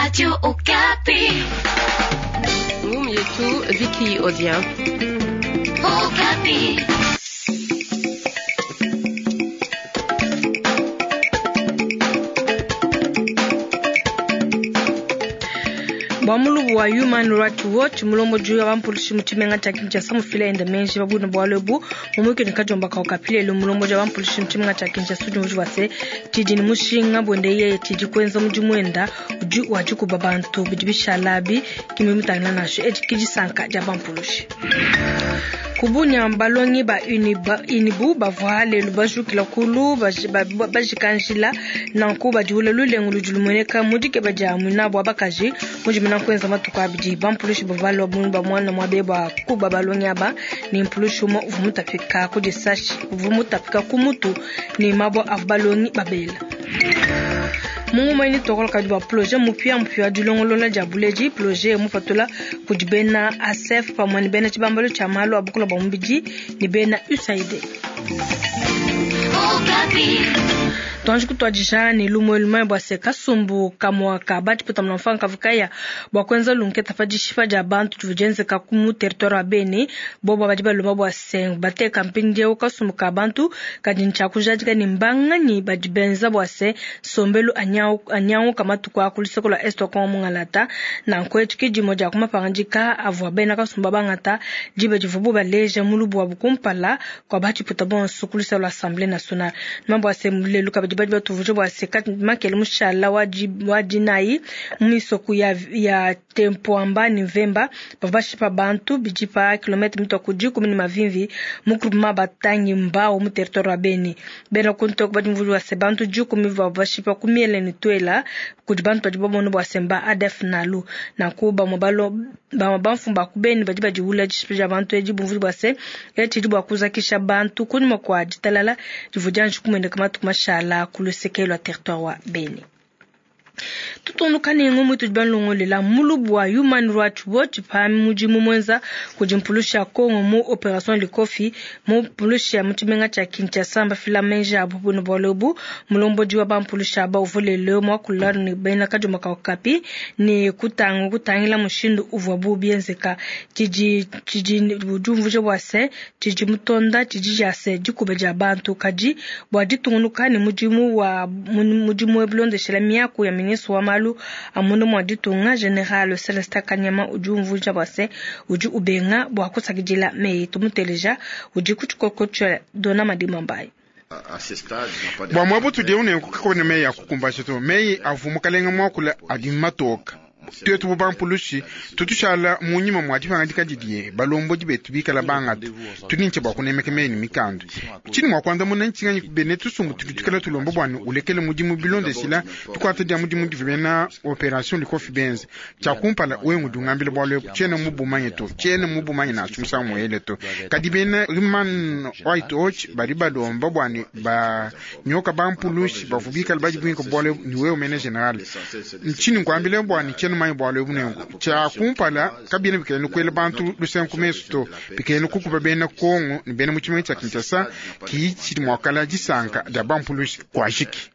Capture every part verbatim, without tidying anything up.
Radio Okapi. Mimi yetu Vicky Odia. Okapi. Bamulu wa Human Rights Watch mulombo juu ya bampulishi mutimenga chakinja samu fila ende menji babu na bwalebu mumuke nikajomba ka okapile lo mulombo juu ya bampulishi mutimenga chakinja sudu mujwa se tijini mushinga bonde ye tiji kwenza mujumwenda uju wajuku babantu bijibisha labi kimi mutangina nasho eti kijisanka ja bampulishi kubunya balongi ba uniba inibu bavale lubaju kilakulu bajikanjila nanku bajule lulengu lujulumweneka mudike bajamu nabo abakaji mujimina kwenza matuka abiji bampulishi bavalo bumba mwana mwabeba kuba balongi aba ni mpulushi mo vumutafika kujisashi vumutafika kumutu ni mabo afbalongi babela Mungu maini tokol kaduba projet mupia mpia dulongolola jabuleji projet mufatola kujibena asef pamwani bena chibambalo chamalo abukula bamumbiji ni bena usaide Okapi. Tonjiku twajisha ni lumweluma bwa seka sumbu kamwa kabati puta mnafanga kavukaya bwa kwenza lunketa fajishifa ja bantu tujenze kakumu territoire bene bobo bajiba luma bwa seng bate camping je ukasumbu kabantu kadincha kujajika ni mbanga ni bajibenza bwa se sombelu anyao anyao kama tukwa kulisoko la esto kwa mungalata na nkwechiki jimoja kuma panjika avwa bena kasumba bangata jibe jivubu baleje mulubu wa bukumpala kwa bati puta bon sukulisa la assemblée nationale mambo asemule luka bajibajba tuvujo bwa sekat makele mushala wajib wajinai mumisoku ya ya tempo amba November babashipa bantu bijipa kilometre mito kujiku mini mavimvi mukruma batangi mbao mu territoire beni bena kunto kubajimvujo wa sebantu juku miva babashipa kumiele ni twela kujibantu bajibobo no bwa semba adef nalu na kuba mobalo ba mabanfu bakubeni bajiba jihula jishipija bantu ejibumvujo bwa se eti jibwa kuzakisha bantu kunima kwa jitalala jivujanji kumende kama tukumashala kulusekelo territoire wa beni tutondo kanengo mwitu jibanlongo lela mulubu wa Human Rights Watch pa mujimu mwenza kujimpulusha Kongo mu operation likofi mu pulusha mutimenga cha Kinshasa mba fila menja abubu no bolobu mulombo jiwa bampulusha ba uvole leo mwa kularo ni baina kajuma ka okapi ni kutango kutangila mushindu uvabu bienzeka jiji jiji bujumvuje bwase jiji mutonda jiji jase jikubeja bantu kaji bwa ditungunu kani mujimu wa mujimu eblonde shelamia ku ya ministre wa malu amuno mwaditunga general Celestin Kanyama ujumvuja base uju ubenga bwa kusagijila me tumuteleja uji kuchukokocha dona madima mbai bwa mwabutu de une kokone me ya kukumbasha to me avumukalenga mwakula adimatoka tuyetu bubampulushi tutushala munyima mwajifanga dikadidie balombo jibetu bikala bangata tuninche bwa kunemeke meni mikandu chini mwakwanda munanchi ngi bene tusumu tutukala tulombo bwani ulekele mujimu bilonde sila tukwata dia mujimu divena operation likofi benz cha kumpala wengu dungambile bwale chene mubumanye to chene mubumanye na sumsa mwele to kadibena riman white watch bariba dombo bwani ba nyoka bampulushi bavubikala bajibwinko bwale niwe mene general chini kwambile bwani chene mai bwalo bunengo cha kumpala kabine bikene kwele bantu lusenku mesto bikene kukuba bene Kongo ni bene muchime cha Kinshasa ki chiri mwakala jisanka da bampulushi kwa shiki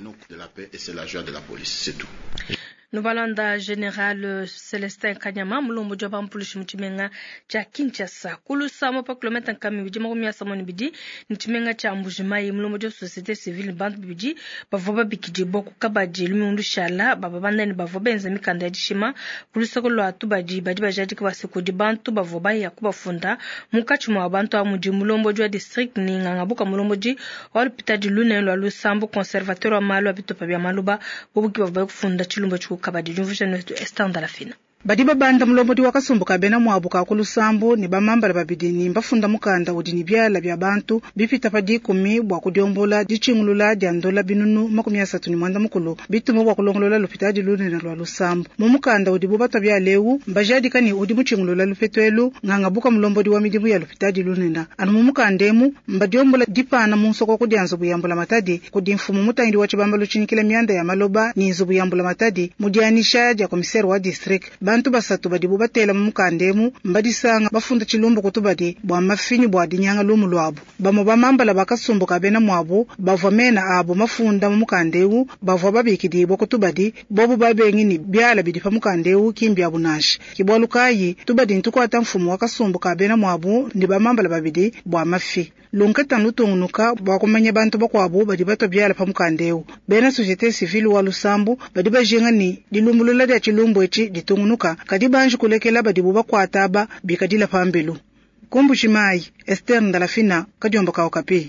Nubalanda General Celestin Kanyama mulombo jwa bampulishi mutimenga cha Kinshasa kulusa mo pa kilometre kami bijima ko miasa moni bidi mutimenga cha mbujimai mulombo jwa société civile bantu bidi bavoba bikije boku kabaje lumundu shala baba bandani bavoba enza mikanda yishima kulusa ko lwatu baji baji bajaji kwa siko di bantu bavoba ya kubafunda mukachuma abantu amuji mulombo jwa district ni ngangabuka mulombo ji wal pitadi lune lwa lusambo conservateur wa malu abitopa bya maluba bobuki bavoba kufunda chilumbo chu kabadi jumvusha netu estanda la fina Badiba banda mulombo diwa kasumbuka bena mwabuka kulusambo ni bamambala babidini mbafunda mukanda udini byala bya bantu bipita padi kumi bwa kudiombola dichingulula diandola binunu makumi asatu ni mwanda mukulu bitumo bwa kulongolola lupitaji luni na lwa lusambo mumukanda udibu bata bya lewu mbajadi kani udimu chingulula lupetwelu ngangabuka mulombo diwa midibu ya lupitaji luni na anu mumukandemu mbadiombola dipana munsoko kudianzo buyambola matadi kudimfumu mutaindi wa chibamba luchinikila mianda ya maloba ni nzo buyambola matadi mudianisha ja komisero wa district bantu basatu badi bubatela mukandemu mbadisanga bafunda chilumbo kutubadi bwa mafinyu bwa dinyanga lumu lwabo bamo bamambala bakasumbu kabena mwabo bavomena abo mafunda mukandeu bavo babikidibwa kutubadi bobu babengini byala bidipa mukandeu kimbya bunashi kibwalukayi tubadi ntukwata mfumu wakasumbu kabena mwabo ndi bamambala babidi bwa mafi lunketa nutungunuka bwa kumanya bantu bakwabo badi bato byala pa mukandeu bena societe civile wa Lusambo badi bajengani dilumulula dia chilumbo echi ditungunuka kadi banji kulekela badi bubakwata aba bikadila pambelu kumbu chimai Esther Ndalafina kadiomba ka okapi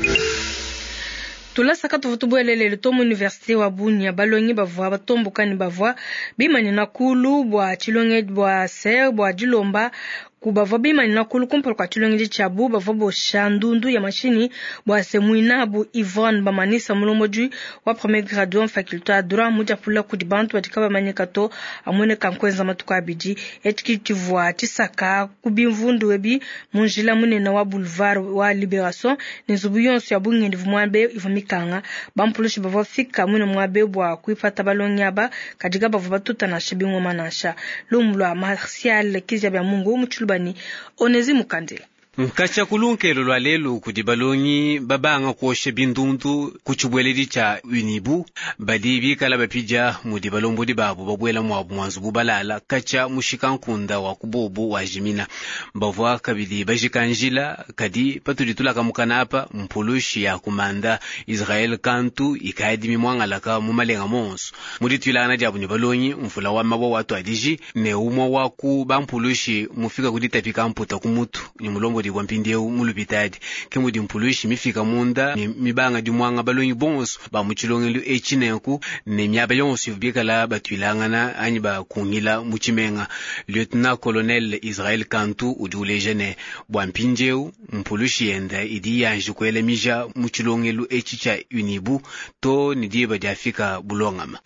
tula saka tuvutubuelele lutomu universite wa Bunia balongi bavwa batomboka ni bavwa bimani na kulu bwa chilonge bwa ser bwa jilomba kubava bimani na kulu kumpolo kwa chilonge chabu bava bo shandundu ya machini bwa semuina bu Yvonne bamanisa mulombo jui wa premier graduat en faculté à droit muja pula kudibantu watikaba manyekato amone kankwenza matuka abiji etiki tivwa tisaka kubimvundu webi munjila munena wa boulevard wa Libération nizubuyonso ya bungendi vumwabe ivamikanga bampulushi bava fika mune mwabe bwa kuifata balonyaba kadiga bava batuta na shibingo manasha lumlwa Martial kizya bya Mungu umuchuluba ni Onezi Mukandila Nkacha kulunkelo lwa lelo kudibalongi babanga kuoshe bindundu kuchubweledi cha unibu badi bikala bapija mudibalombo di babu babwela mwabu mwanzu bubalala kacha mushikankunda wa kubobo wa jimina bavwa kabidi bajikanjila kadi patulitula kamukana apa mpulushi ya kumanda Israel Kantu ikaidi mimwangalaka mumalenga monso muditulana jabu ni balongi mfula wa mabo watu adiji ne umwa waku bampulushi mufika kuditapika mputa kumutu ni mulombo di wampindeu mulubitadi kemudi mpulushi mifika munda ni mibanga di mwanga balongi bonso ba muchilongelu echinenku ne myaba yonso yubikala batwilangana anyi ba kungila muchimenga lieutenant colonel Israel Kantu udulejene bwampinjeu mpulushi yenda idi yanji kwele mija muchilongelu echicha unibu to nidiba di Afrika bulongama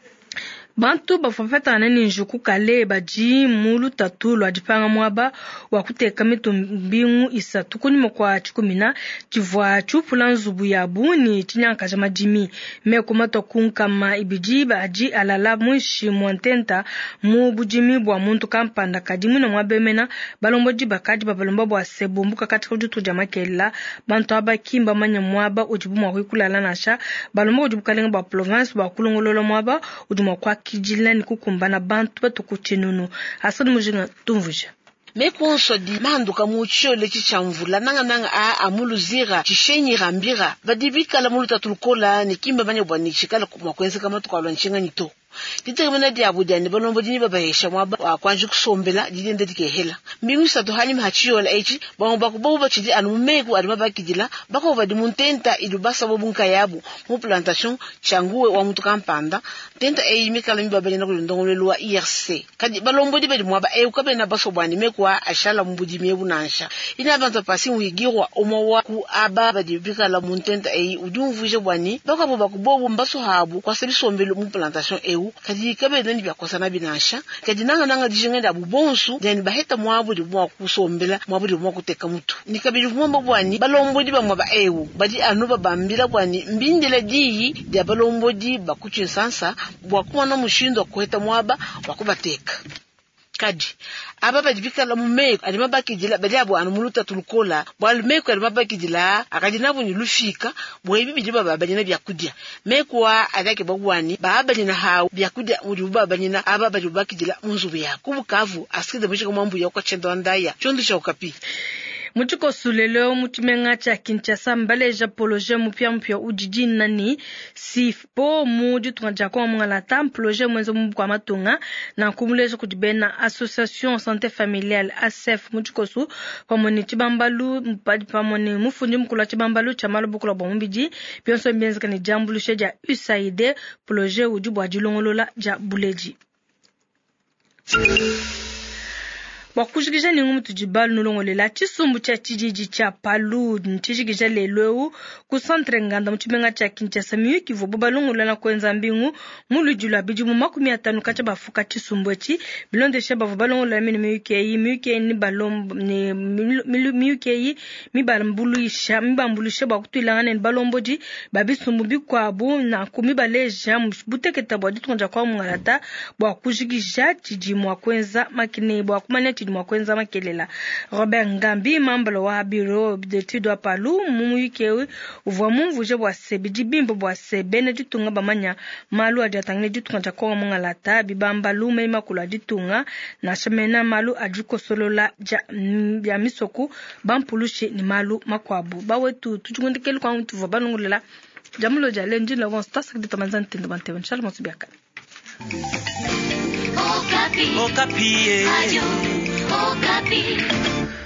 bantu bafafeta nani njuku kale baji mulu tatulo adipanga mwaba wakuteka mitumbingu isa tukuni mokwa chikumina chivwa chupula nzubu ya buni chinyanka jama jimi mekuma tokunkama ibiji baji alala mwishi mwantenta mu bujimi bwa muntu kampanda kadimu na mwabemena balombo jiba kadi babalombo bwa sebumbuka katika ujutu jama kela bantu aba kimba manya mwaba ujibu mwa kuikulala nasha balombo ujibu kalenga bwa province bwa kulongololo mwaba ujibu kwa kijilani kukumbana bantu batukuchinunu asadi mujinga tumvuja mekonso di manduka muchole chichamvula nanga nanga a amuluzira chishenyi rambira badibika la muluta tulkola ni kimba banya bwani chikala kwa kwenze kama tukalwa nchinga nyito Ditemena dia budani balombo dini baba hesha mwaba kwanji kusombela didende dikehela mbingu sato hani mhachiyola echi bango bakubo bachidi anumegu alimaba kidila bako badi muntenta idubasa bobunka yabu mu plantation changuwe wa mutu kampanda tenta e mikala mbaba na kulondongolelwa I R C kadi balombo di badi mwaba e ukabe na baso bwani mekwa ashala mbudi mebu nansha ina bantu pasi wigirwa omowa ku aba badi bikala muntenta e udumvuje bwani bako bakubo mbaso habu kwa sebi sombelo mu plantation e kadi kabe ndani bya kosana binasha kadi nanga nanga dijengenda bubonsu then baheta mwabu di mwa kusombela mwabu di mwa kuteka mutu nikabiri mwamba bwani balombo di bamwa ba ewu badi anuba bambira bwani mbindela di dia balombo di bakuchi sansa bwa kuwa na mushindo kuheta mwaba wakubateka kadi aba badibika la mumeko alimabaki jila badi abo anumuluta tulukola bwalumeko alimabaki jila akadinabu ni lufika bwebi bidiba babanyina byakudia mekwa adake bagwani babanyina hawo byakudia uri babanyina aba badibaki jila munzubu ya kubukavu askide bishika mwambu ya kwa chendo ndaya chondo cha ukapi Mutuko sulelo mutimenga cha Kinshasa mbaleja poloje mupya mpya ujiji nani sifpo muju tunja kwa mwala tam poloje mwenzo mbwa matunga na kumuleja kudibena association santé familiale A S F mutuko su kwa moni chibambalu mpadi pa moni mufundi mkula chibambalu chamalo bukula bombiji pionso mbenzi kani jambulu sheja U S A I D poloje ujubu ajilongolola ja buleji wakujikisha ni ngumu tujibalu nulongolela chisumbu cha chijiji cha Palu nchijikisha lelweu kusantre nganda mchimenga cha Kinshasa miyu kivu bobalongolela na kwenza mbingu mulu jula biju mu makumi atanu kacha bafuka chisumbu echi bilonde sheba bobalongolela mini miyu keyi miyu keyi ni balom ni miyu keyi mi balambulisha mi bambulisha bakutulangane ni balomboji babisumbu bikwabu na kumi baleja buteketa bwa ditonja kwa mungalata bwa kujikisha chiji mwa kwenza makine bwa kumanya chiji mwa kwenza makelela Robert Ngambi mambalo wa bureau d'études wa Palu mumu yikewe uvwa mumvuje bwa sebe jibimbo bwa sebe ne ditunga bamanya malu ajatangne ditunga kwa mungalata bibamba lume imakula ditunga na shemena malu ajuko solola ja ya misoku bampulushi ni malu makwabu bawetu tujungundikelu kwa mtu vwa balungulela jamulo jale njila gon stasa kidi tamanzan tindo bante inshallah mosibiaka Okapi Okapi Okapi